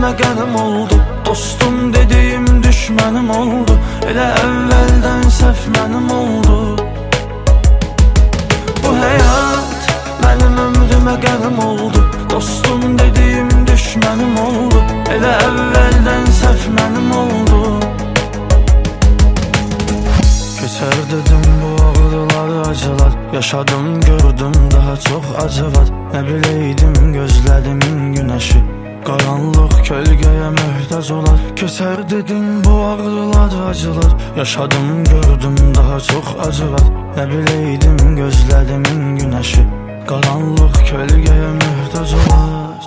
ömrümə qənim oldu. Dostum dediyim düşmənim oldu. Elə əvvəldən səhv mənim oldu. Bu həyat mənim ömrümə qənim oldu. Dostum dediyim düşmənim oldu. Elə əvvəldən səhv mənim oldu. Keçər dedim bu ağrılar, acılar. Yaşadım, gördüm daha çox acı var. Nə biləydim gözlərimin günəşi qaranlıq kölgəyə möhtac olar. Keçər dedim bu ağrılar, acılar. Yaşadım, gördüm daha çox acı var. Nə biləydim gözlərimin günəşi qaranlıq kölgəyə möhtac olar.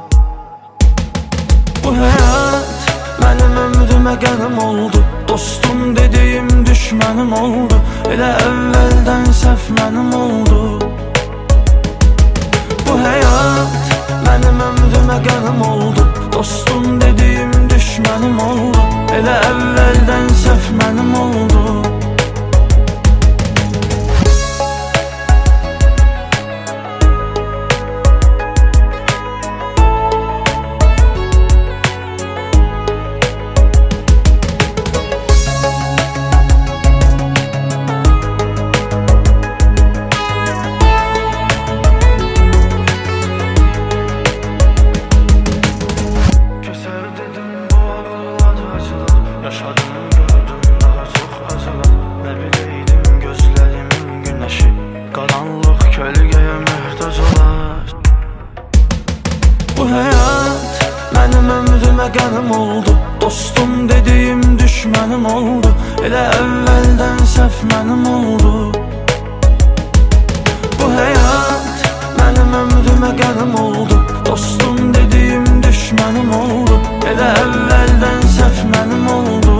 Bu həyat mənim ömrümə qənim oldu. Dostum dediyim düşmənim oldu. Elə əvvəldən səhv mənim oldu. Bu həyat mənim ömrümə qənim oldu. Dostum dediyim düşmənim oldu. Elə əvvəldən səhv mənim oldu. Yaşadım, gördüm daha çox acılar. Nə biləydim gözlərimin günəşi qaranlıq kölgəyə möhtac olar. Bu həyat mənim ömrümə qənim oldu. Dostum dediyim düşmənim oldu. Elə əvvəldən səhv mənim oldu. Bu həyat mənim ömrümə qənim oldu. Dostum dediyim düşmənim oldu. Elə əvvəldən səhv mənim oldu.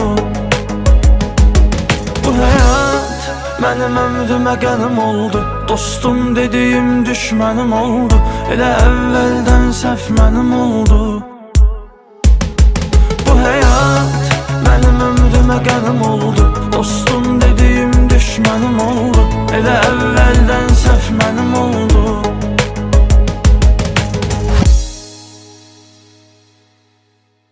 Bu həyat mənim ömrümə qənim oldu. Dostum dediyim düşmənim oldu. Elə əvvəldən səhv mənim oldu. Bu həyat mənim ömrümə qənim oldu. Dostum dediyim düşmənim oldu. Elə əvvəldən